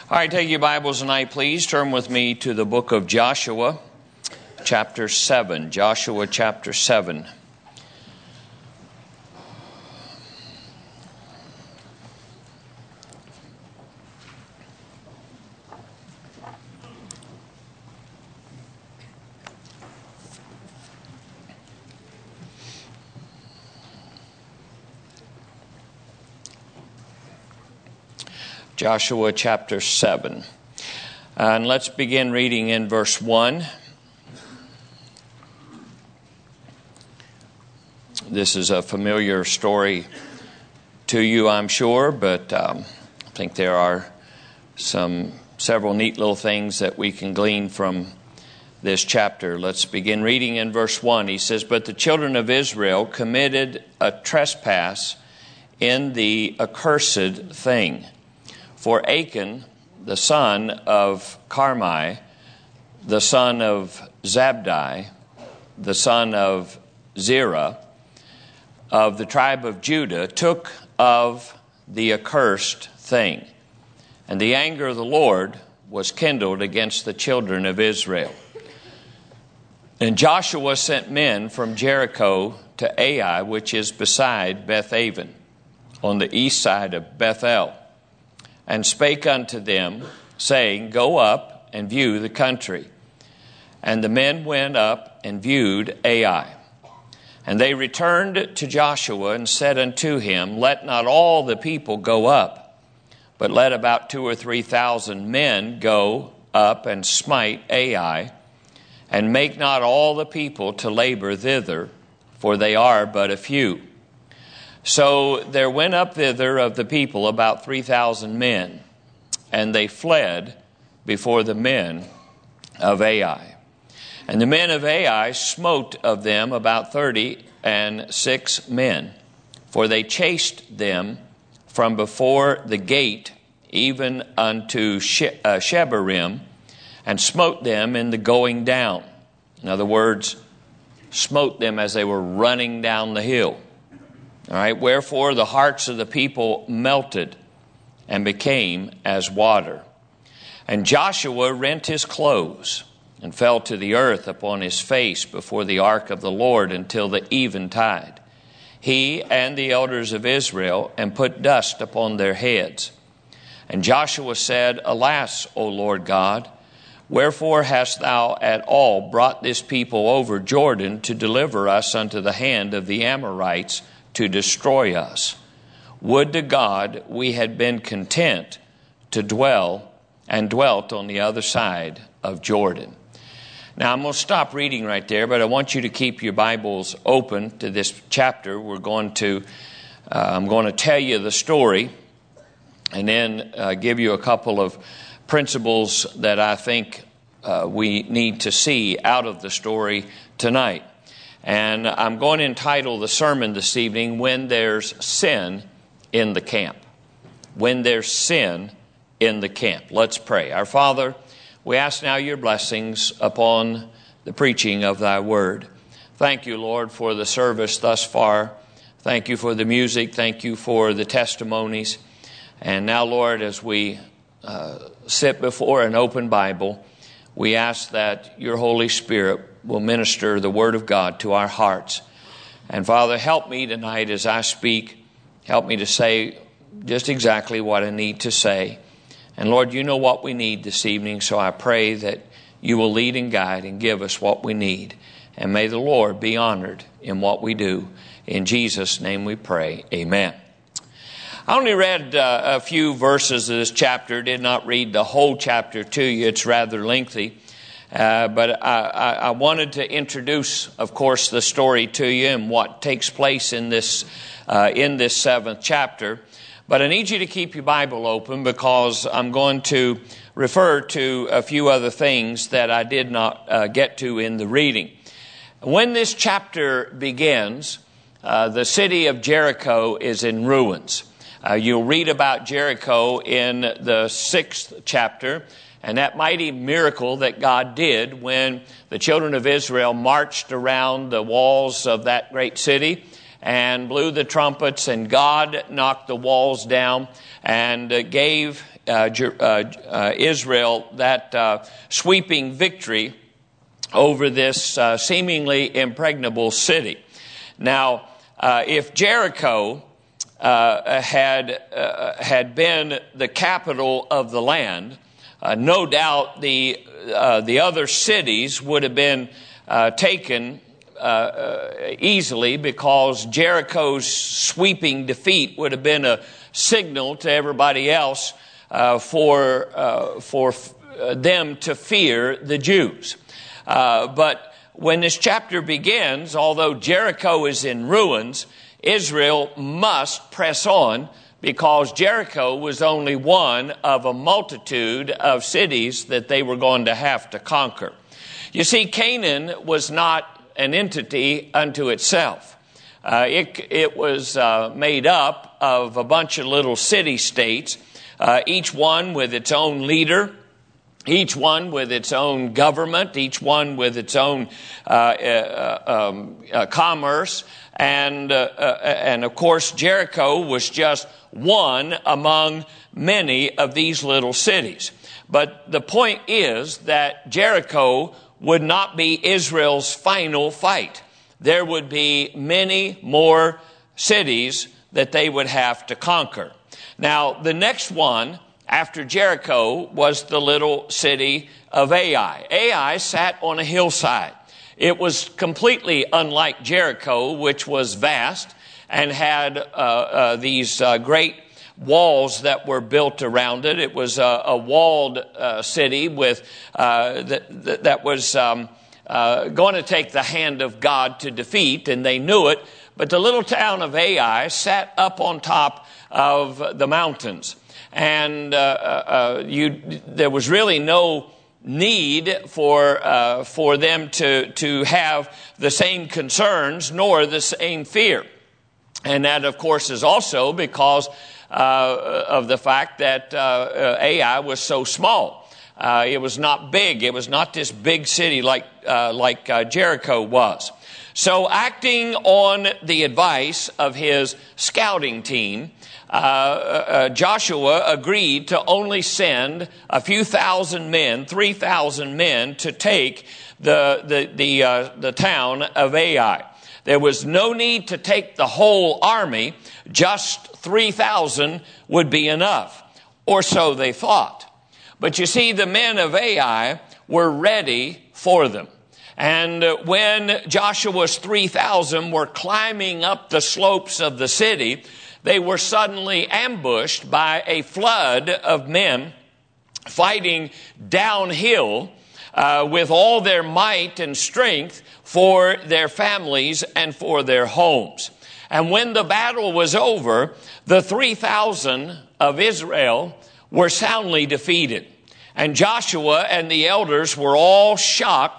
All right, take your Bibles tonight, please. Turn with me to the book of Joshua, chapter 7. Joshua, chapter 7. Joshua chapter 7. And let's begin reading in verse 1. This is a familiar story to you, I'm sure, but I think there are several neat little things that we can glean from this chapter. Let's begin reading in verse 1. He says, "But the children of Israel committed a trespass in the accursed thing. For Achan, the son of Carmi, the son of Zabdi, the son of Zerah, of the tribe of Judah, took of the accursed thing. And the anger of the Lord was kindled against the children of Israel. And Joshua sent men from Jericho to Ai, which is beside Bethaven, on the east side of Bethel, and spake unto them, saying, Go up and view the country. And the men went up and viewed Ai. And they returned to Joshua and said unto him, Let not all the people go up, but let about 2,000 or 3,000 men go up and smite Ai, and make not all the people to labor thither, for they are but a few. So there went up thither of the people about 3,000 men, and they fled before the men of Ai. And the men of Ai smote of them about 36 men, for they chased them from before the gate even unto Shebarim, and smote them in the going down. In other words, smote them as they were running down the hill. All right, wherefore the hearts of the people melted and became as water. And Joshua rent his clothes and fell to the earth upon his face before the ark of the Lord until the eventide, he and the elders of Israel, and put dust upon their heads. And Joshua said, Alas, O Lord God, wherefore hast thou at all brought this people over Jordan to deliver us unto the hand of the Amorites, to destroy us? Would to God we had been content to dwelt on the other side of Jordan." Now I'm going to stop reading right there, but I want you to keep your Bibles open to this chapter. I'm going to tell you the story, and then give you a couple of principles that I think we need to see out of the story tonight. And I'm going to entitle the sermon this evening, When There's Sin in the Camp. When there's sin in the camp. Let's pray. Our Father, we ask now your blessings upon the preaching of thy word. Thank you, Lord, for the service thus far. Thank you for the music. Thank you for the testimonies. And now, Lord, as we sit before an open Bible, we ask that your Holy Spirit will minister the Word of God to our hearts. And Father, help me tonight as I speak. Help me to say just exactly what I need to say. And Lord, you know what we need this evening, so I pray that you will lead and guide and give us what we need. And may the Lord be honored in what we do. In Jesus' name we pray. Amen. I only read a few verses of this chapter, did not read the whole chapter to you. It's rather lengthy. But I wanted to introduce, of course, the story to you and what takes place in this 7th chapter. But I need you to keep your Bible open, because I'm going to refer to a few other things that I did not get to in the reading. When this chapter begins, the city of Jericho is in ruins. You'll read about Jericho in the 6th chapter, and that mighty miracle that God did when the children of Israel marched around the walls of that great city and blew the trumpets, and God knocked the walls down and gave Israel that sweeping victory over this seemingly impregnable city. Now, if Jericho had been the capital of the land, no doubt the other cities would have been taken easily, because Jericho's sweeping defeat would have been a signal to everybody else for them to fear the Jews. But when this chapter begins, although Jericho is in ruins, Israel must press on, because Jericho was only one of a multitude of cities that they were going to have to conquer. You see, Canaan was not an entity unto itself. It was made up of a bunch of little city-states, each one with its own leader, each one with its own government, each one with its own commerce. And of course, Jericho was just one among many of these little cities. But the point is that Jericho would not be Israel's final fight. There would be many more cities that they would have to conquer. Now, the next one after Jericho was the little city of Ai. Ai sat on a hillside. It was completely unlike Jericho, which was vast and had these great walls that were built around it. It was a walled city with that was going to take the hand of God to defeat, and they knew it. But the little town of Ai sat up on top of the mountains, and there was really no need for them to have the same concerns nor the same fear. And that, of course, is also because of the fact that Ai was so small. It was not big. It was not this big city like Jericho was. So, acting on the advice of his scouting team, Joshua agreed to only send a few thousand men, 3,000 men, to take the town of Ai. There was no need to take the whole army. Just 3,000 would be enough, or so they thought. But you see, the men of Ai were ready for them. And when Joshua's 3,000 were climbing up the slopes of the city, they were suddenly ambushed by a flood of men fighting downhill with all their might and strength for their families and for their homes. And when the battle was over, the 3,000 of Israel were soundly defeated. And Joshua and the elders were all shocked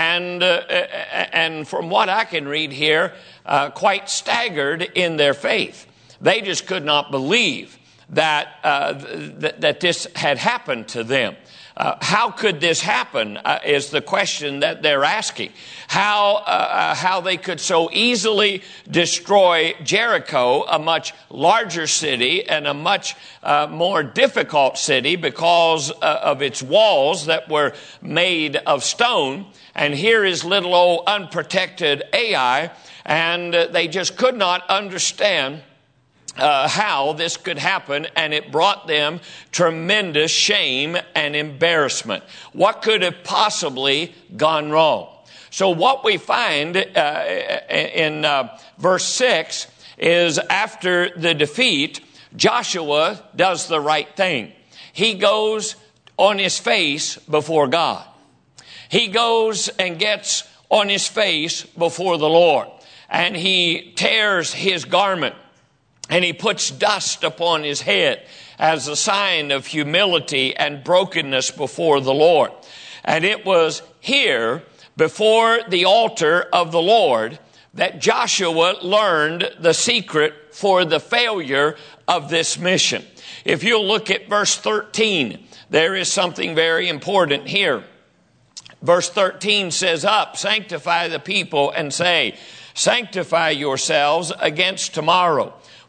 and from what I can read here, quite staggered in their faith. They just could not believe that this had happened to them. How could this happen is the question that they're asking. How they could so easily destroy Jericho, a much larger city and a much more difficult city because of its walls that were made of stone. And here is little old unprotected Ai, and they just could not understand how this could happen, and it brought them tremendous shame and embarrassment. What could have possibly gone wrong? So what we find in verse 6 is after the defeat, Joshua does the right thing. He goes on his face before God. He goes and gets on his face before the Lord, and he tears his garment. And he puts dust upon his head as a sign of humility and brokenness before the Lord. And it was here, before the altar of the Lord, that Joshua learned the secret for the failure of this mission. If you'll look at verse 13, there is something very important here. Verse 13 says, "Up, sanctify the people, and say, sanctify yourselves against tomorrow.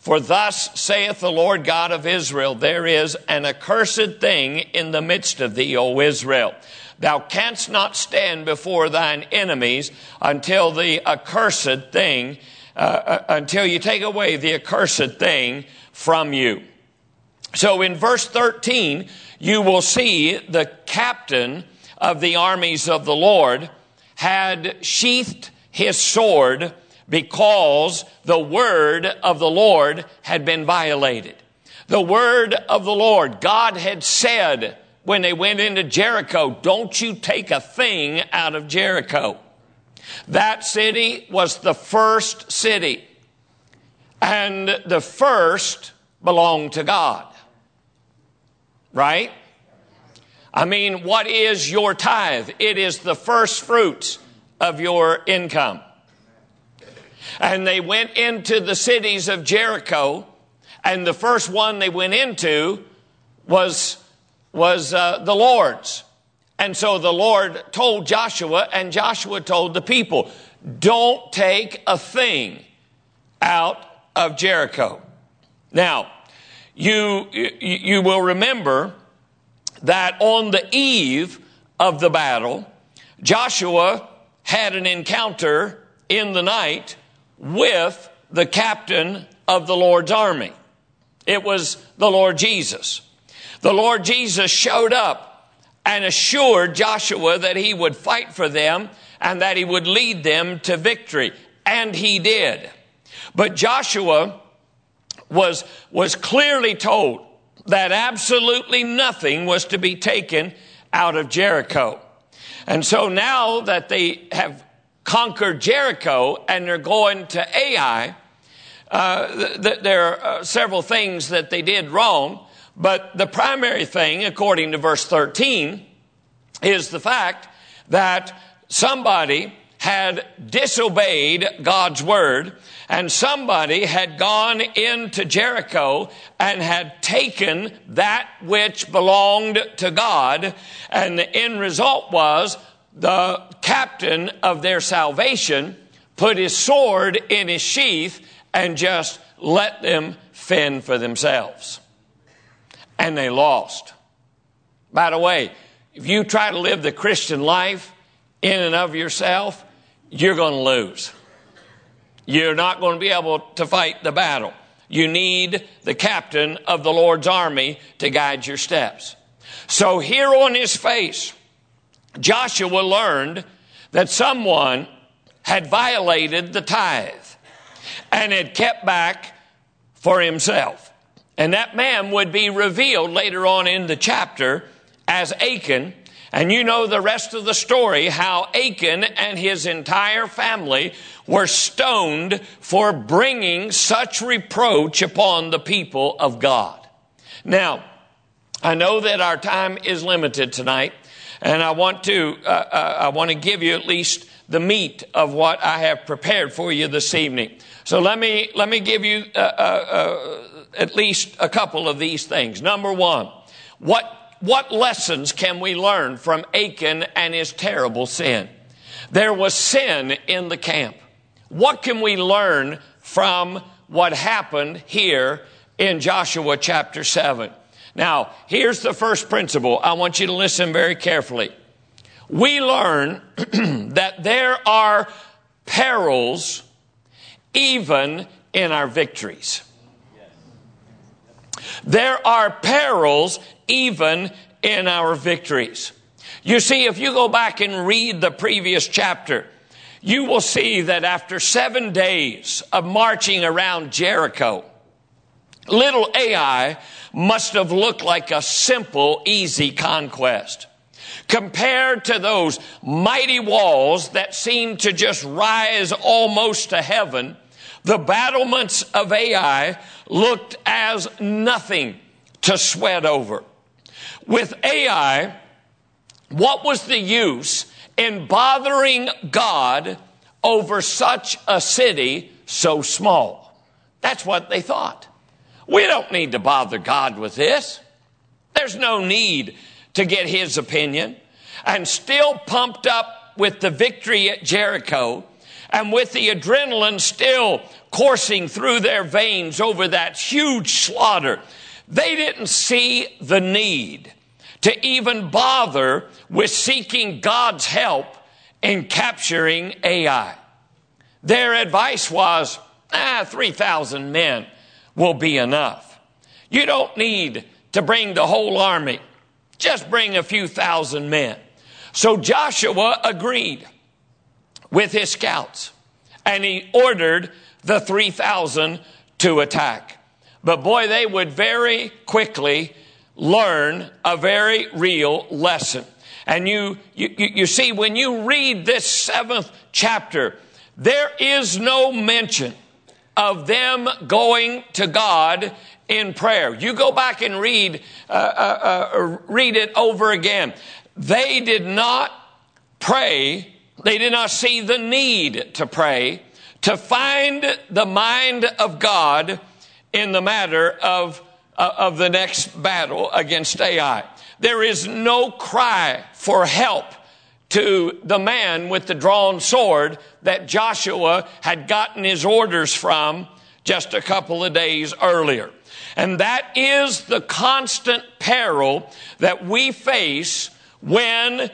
For thus saith the Lord God of Israel, there is an accursed thing in the midst of thee, O Israel. Thou canst not stand before thine enemies until the accursed thing, until you take away the accursed thing from you. So in verse 13, you will see the captain of the armies of the Lord had sheathed his sword because the word of the Lord had been violated. The word of the Lord, God had said when they went into Jericho, don't you take a thing out of Jericho. That city was the first city, and the first belonged to God. Right? I mean, what is your tithe? It is the first fruits of your income. And they went into the cities of Jericho, and the first one they went into was the Lord's. And so the Lord told Joshua, and Joshua told the people, don't take a thing out of Jericho. Now, you will remember that on the eve of the battle, Joshua had an encounter in the night with the captain of the Lord's army. It was the Lord Jesus. The Lord Jesus showed up and assured Joshua that he would fight for them and that he would lead them to victory. And he did. But Joshua was clearly told that absolutely nothing was to be taken out of Jericho. And so now that they have conquered Jericho and they're going to Ai, there are several things that they did wrong. But the primary thing, according to verse 13, is the fact that somebody had disobeyed God's word, and somebody had gone into Jericho and had taken that which belonged to God, and the end result was the captain of their salvation put his sword in his sheath and just let them fend for themselves. And they lost. By the way, if you try to live the Christian life in and of yourself, you're going to lose. You're not going to be able to fight the battle. You need the captain of the Lord's army to guide your steps. So here on his face, Joshua learned that someone had violated the tithe and had kept back for himself. And that man would be revealed later on in the chapter as Achan. And you know the rest of the story, how Achan and his entire family were stoned for bringing such reproach upon the people of God. Now, I know that our time is limited tonight, and I want to give you at least the meat of what I have prepared for you this evening. So let me give you at least a couple of these things. Number one, what lessons can we learn from Achan and his terrible sin? There was sin in the camp. What can we learn from what happened here in Joshua chapter 7? Now, here's the first principle. I want you to listen very carefully. We learn that there are perils even in our victories. There are perils even in our victories. You see, if you go back and read the previous chapter, you will see that after 7 days of marching around Jericho, little Ai must have looked like a simple, easy conquest. Compared to those mighty walls that seemed to just rise almost to heaven, the battlements of Ai looked as nothing to sweat over. With Ai, what was the use in bothering God over such a city so small? That's what they thought. We don't need to bother God with this. There's no need to get his opinion. And still pumped up with the victory at Jericho, and with the adrenaline still coursing through their veins over that huge slaughter, they didn't see the need to even bother with seeking God's help in capturing Ai. Their advice was, 3,000 men will be enough. You don't need to bring the whole army. Just bring a few thousand men. So Joshua agreed with his scouts, and he ordered the 3,000 to attack. But boy, they would very quickly learn a very real lesson. And you see, when you read this 7th chapter, there is no mention of them going to God in prayer. You go back and read it over again. They did not pray. They did not see the need to pray to find the mind of God in the matter of the next battle against Ai. There is no cry for help to the man with the drawn sword that Joshua had gotten his orders from just a couple of days earlier. And that is the constant peril that we face when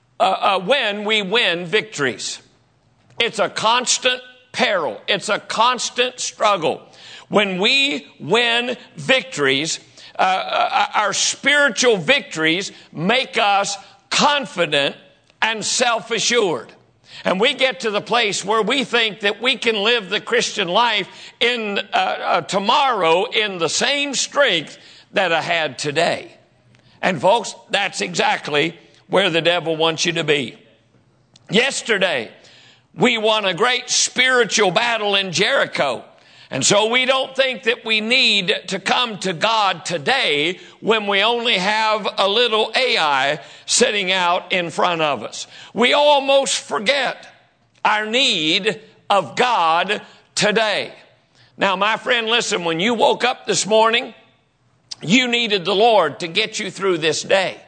we win victories. It's a constant peril. It's a constant struggle. When we win victories, our spiritual victories make us confident and self-assured. And we get to the place where we think that we can live the Christian life in tomorrow in the same strength that I had today. And folks, that's exactly where the devil wants you to be. Yesterday, we won a great spiritual battle in Jericho. And so we don't think that we need to come to God today when we only have a little Ai sitting out in front of us. We almost forget our need of God today. Now, my friend, listen, when you woke up this morning, you needed the Lord to get you through this day.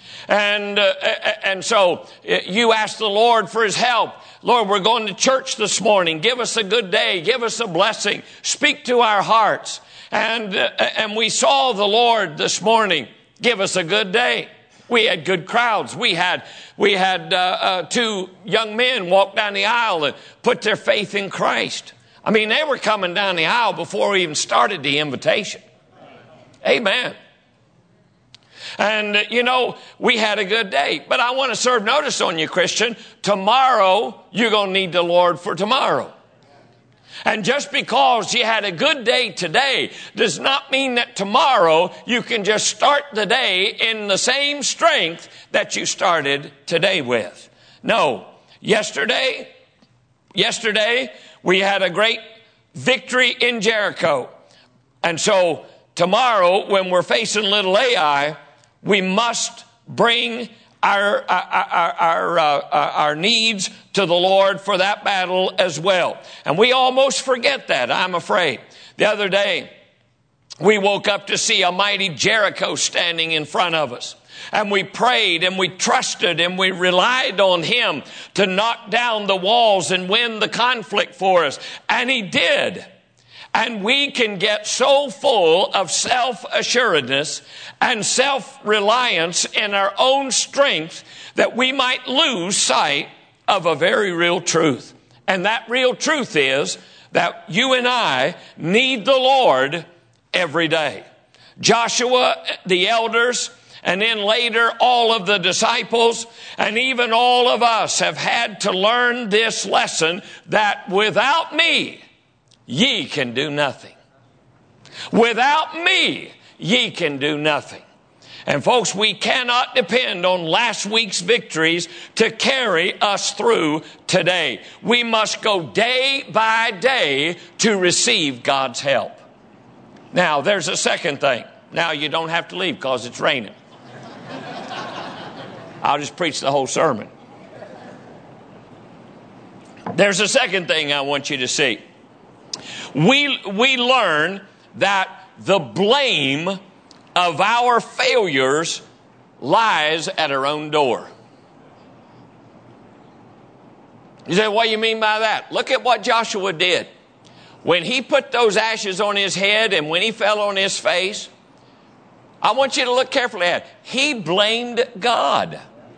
And so you asked the Lord for his help. Lord, we're going to church this morning. Give us a good day. Give us a blessing. Speak to our hearts. And we saw the Lord this morning give us a good day. We had good crowds. We had 2 young men walk down the aisle and put their faith in Christ. I mean, they were coming down the aisle before we even started the invitation. Amen. And, we had a good day. But I want to serve notice on you, Christian. Tomorrow, you're going to need the Lord for tomorrow. And just because you had a good day today does not mean that tomorrow you can just start the day in the same strength that you started today with. No. Yesterday, we had a great victory in Jericho. And so tomorrow, when we're facing little Ai, we must bring our needs to the Lord for that battle as well. And we almost forget that, I'm afraid. The other day, we woke up to see a mighty Jericho standing in front of us. And we prayed and we trusted and we relied on him to knock down the walls and win the conflict for us. And he did. And we can get so full of self-assuredness and self-reliance in our own strength that we might lose sight of a very real truth. And that real truth is that you and I need the Lord every day. Joshua, the elders, and then later all of the disciples, and even all of us have had to learn this lesson that without me, ye can do nothing. Without me, ye can do nothing. And folks, we cannot depend on last week's victories to carry us through today. We must go day by day to receive God's help. Now, there's a second thing. Now, you don't have to leave because it's raining. I'll just preach the whole sermon. There's a second thing I want you to see. We learn that the blame of our failures lies at our own door. You say, what do you mean by that? Look at what Joshua did. when he put those ashes on his head and when he fell on his face, I want you to look carefully at it. He blamed God.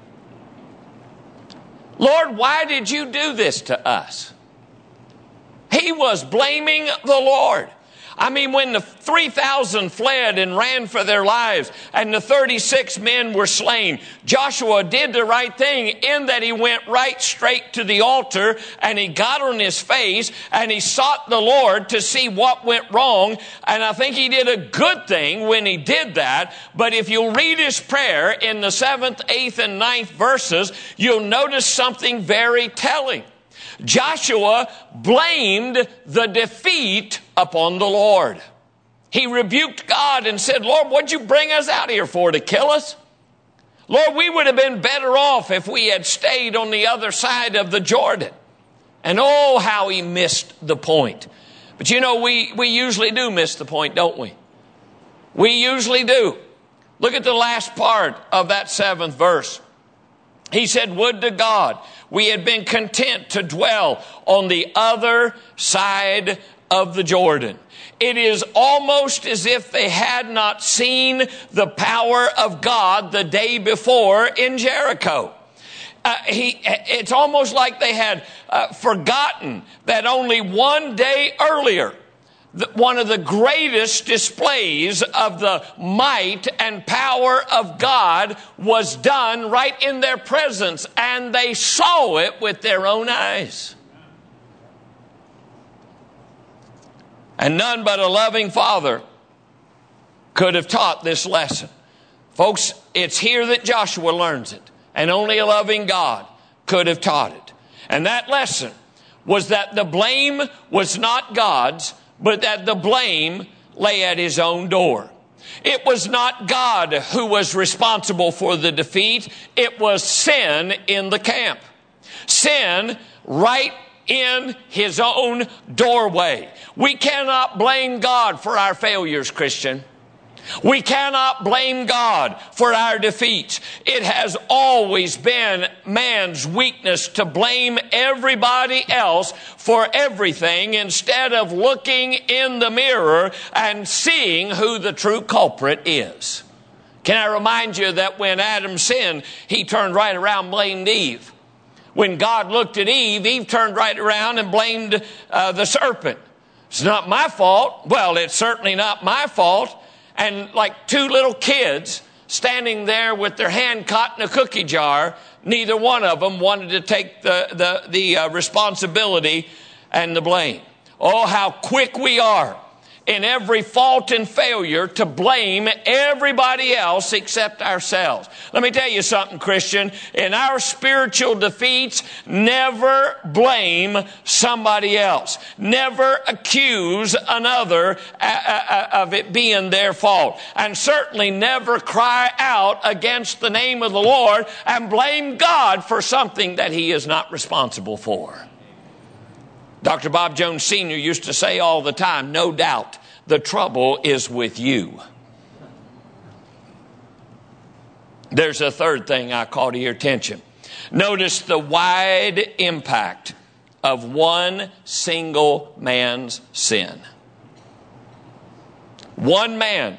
Lord, why did you do this to us? He was blaming the Lord. I mean, when the 3,000 fled and ran for their lives and the 36 men were slain, Joshua did the right thing in that he went right straight to the altar and he got on his face and he sought the Lord to see what went wrong. And I think he did a good thing when he did that. But if you'll read his prayer in the 7th, 8th, and 9th verses, you'll notice something very telling. Joshua blamed the defeat upon the Lord. He rebuked God and said, Lord, what'd you bring us out here for, to kill us? Lord, we would have been better off if we had stayed on the other side of the Jordan. And oh, how he missed the point. But you know, we usually do miss the point, don't we? We usually do. Look at the last part of that 7th verse. He said, would to God we had been content to dwell on the other side of the Jordan. It is almost as if they had not seen the power of God the day before in Jericho. It's almost like they had forgotten that only one day earlier, one of the greatest displays of the might and power of God was done right in their presence, and they saw it with their own eyes. And none but a loving Father could have taught this lesson. Folks, it's here that Joshua learns it, and only a loving God could have taught it. And that lesson was that the blame was not God's, but that the blame lay at his own door. It was not God who was responsible for the defeat. It was sin in the camp. Sin right in his own doorway. We cannot blame God for our failures, Christian. We cannot blame God for our defeats. It has always been man's weakness to blame everybody else for everything instead of looking in the mirror and seeing who the true culprit is. Can I remind you that when Adam sinned, he turned right around and blamed Eve. When God looked at Eve, Eve turned right around and blamed the serpent. It's not my fault. Well, it's certainly not my fault. And like two little kids standing there with their hand caught in a cookie jar, neither one of them wanted to take the responsibility and the blame. Oh, how quick we are in every fault and failure to blame everybody else except ourselves. Let me tell you something, Christian. In our spiritual defeats, never blame somebody else. Never accuse another of it being their fault. And certainly never cry out against the name of the Lord and blame God for something that He is not responsible for. Dr. Bob Jones Sr. used to say all the time, no doubt, the trouble is with you. There's a third thing I call to your attention. Notice the wide impact of one single man's sin. One man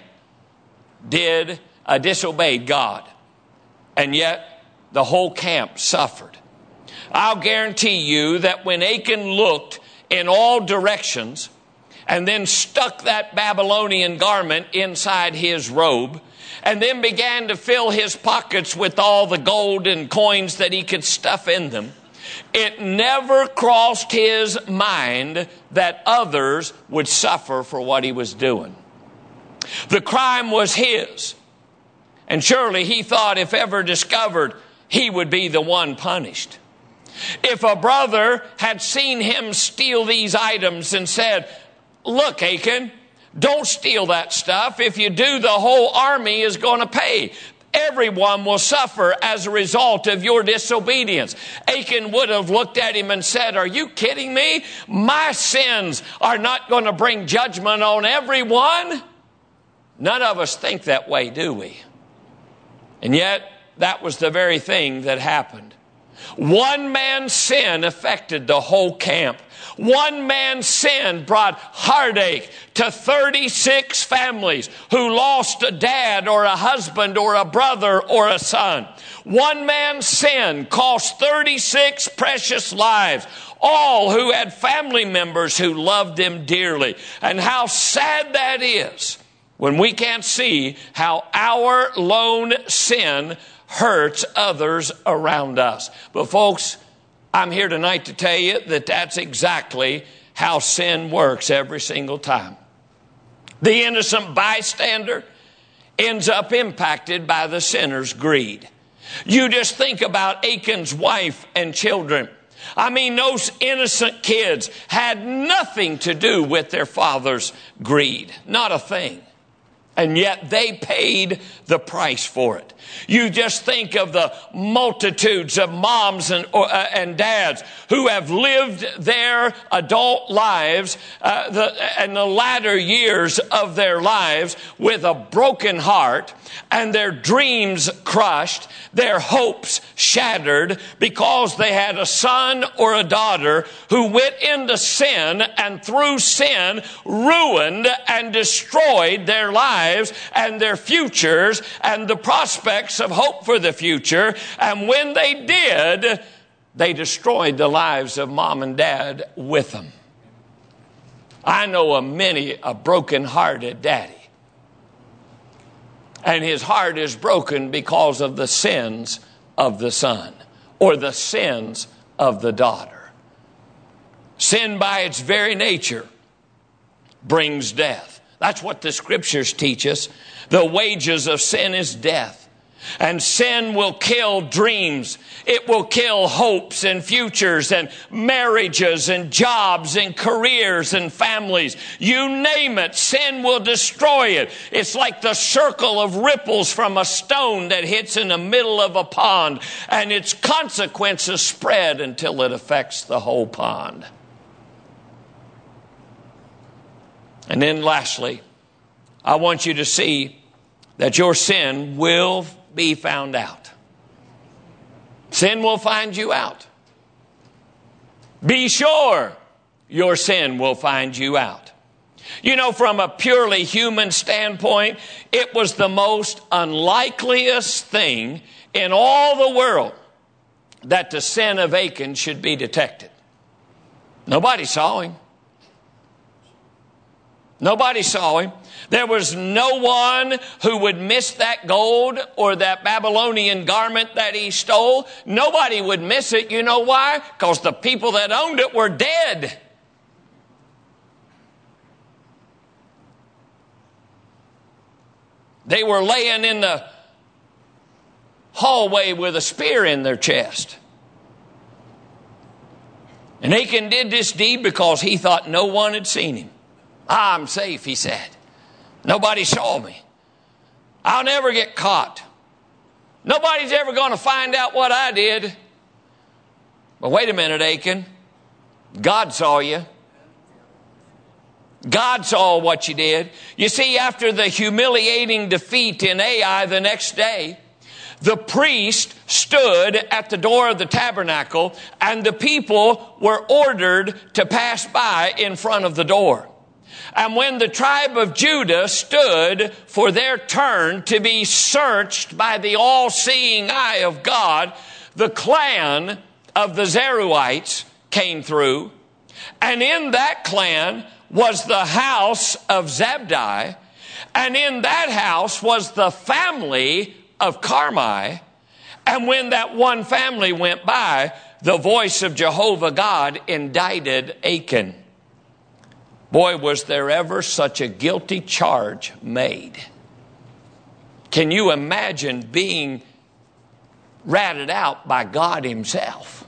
disobeyed God, and yet the whole camp suffered. I'll guarantee you that when Achan looked in all directions and then stuck that Babylonian garment inside his robe and then began to fill his pockets with all the gold and coins that he could stuff in them, it never crossed his mind that others would suffer for what he was doing. The crime was his, and surely he thought if ever discovered, he would be the one punished. If a brother had seen him steal these items and said, look, Achan, don't steal that stuff. If you do, the whole army is going to pay. Everyone will suffer as a result of your disobedience. Achan would have looked at him and said, are you kidding me? My sins are not going to bring judgment on everyone. None of us think that way, do we? And yet, that was the very thing that happened. One man's sin affected the whole camp. One man's sin brought heartache to 36 families who lost a dad or a husband or a brother or a son. One man's sin cost 36 precious lives, all who had family members who loved him dearly. And how sad that is when we can't see how our lone sin hurts others around us. But folks, I'm here tonight to tell you that that's exactly how sin works every single time. The innocent bystander ends up impacted by the sinner's greed. You just think about Achan's wife and children. I mean, those innocent kids had nothing to do with their father's greed. Not a thing. And yet they paid the price for it. You just think of the multitudes of moms and dads who have lived their adult lives and the latter years of their lives with a broken heart and their dreams crushed, their hopes shattered because they had a son or a daughter who went into sin and through sin ruined and destroyed their lives and their futures and the prospects of hope for the future. And when they did, they destroyed the lives of mom and dad with them. I know a broken-hearted daddy. And his heart is broken because of the sins of the son or the sins of the daughter. Sin by its very nature brings death. That's what the scriptures teach us. The wages of sin is death. And sin will kill dreams. It will kill hopes and futures and marriages and jobs and careers and families. You name it, sin will destroy it. It's like the circle of ripples from a stone that hits in the middle of a pond, and its consequences spread until it affects the whole pond. And then lastly, I want you to see that your sin will be found out. Sin will find you out. Be sure your sin will find you out. You know, from a purely human standpoint, it was the most unlikeliest thing in all the world that the sin of Achan should be detected. Nobody saw him. Nobody saw him. There was no one who would miss that gold or that Babylonian garment that he stole. Nobody would miss it. You know why? Because the people that owned it were dead. They were laying in the hallway with a spear in their chest. And Achan did this deed because he thought no one had seen him. I'm safe, he said. Nobody saw me. I'll never get caught. Nobody's ever going to find out what I did. But wait a minute, Achan. God saw you. God saw what you did. You see, after the humiliating defeat in Ai the next day, the priest stood at the door of the tabernacle, and the people were ordered to pass by in front of the door. And when the tribe of Judah stood for their turn to be searched by the all-seeing eye of God, the clan of the Zeruites came through. And in that clan was the house of Zabdi. And in that house was the family of Carmi. And when that one family went by, the voice of Jehovah God indicted Achan. Boy, was there ever such a guilty charge made. Can you imagine being ratted out by God himself?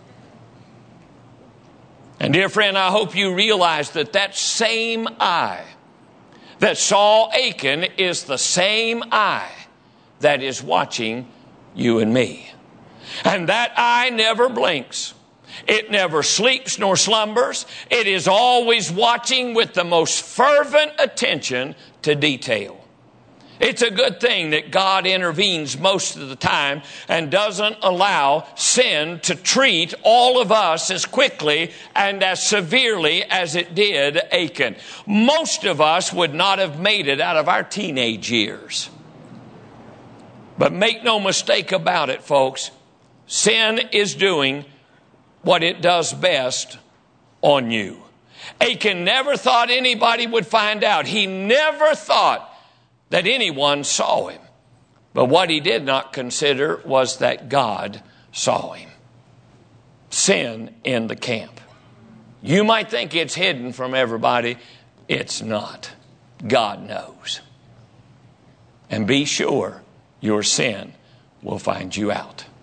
And dear friend, I hope you realize that that same eye that saw Achan is the same eye that is watching you and me. And that eye never blinks. It never sleeps nor slumbers. It is always watching with the most fervent attention to detail. It's a good thing that God intervenes most of the time and doesn't allow sin to treat all of us as quickly and as severely as it did Achan. Most of us would not have made it out of our teenage years. But make no mistake about it, folks. Sin is doing what it does best on you. Achan never thought anybody would find out. He never thought that anyone saw him. But what he did not consider was that God saw him. Sin in the camp. You might think it's hidden from everybody. It's not. God knows. And be sure your sin will find you out.